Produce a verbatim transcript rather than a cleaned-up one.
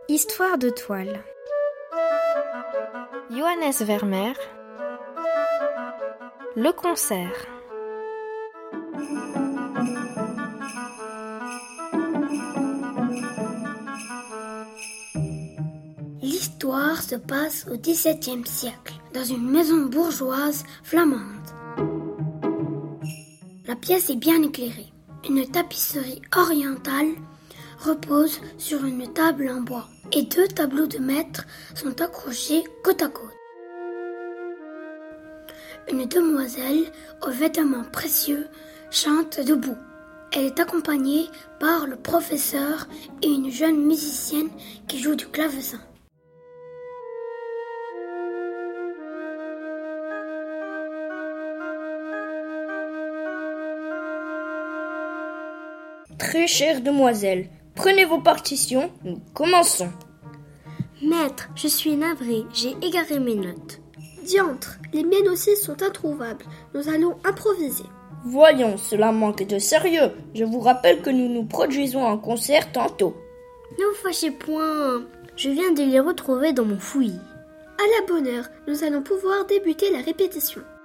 Histoire de toile. Johannes Vermeer. Le concert. L'histoire se passe au dix-septième siècle, dans une maison bourgeoise flamande. La pièce est bien éclairée. Une tapisserie orientale repose sur une table en bois et deux tableaux de maître sont accrochés côte à côte. Une demoiselle aux vêtements précieux chante debout. Elle est accompagnée par le professeur et une jeune musicienne qui joue du clavecin. Très chère demoiselle, prenez vos partitions, nous commençons. Maître, je suis navré, j'ai égaré mes notes. Diantre, les miennes aussi sont introuvables, nous allons improviser. Voyons, cela manque de sérieux. Je vous rappelle que nous nous produisons un concert tantôt. Ne vous fâchez point, je viens de les retrouver dans mon fouillis. À la bonne heure, nous allons pouvoir débuter la répétition.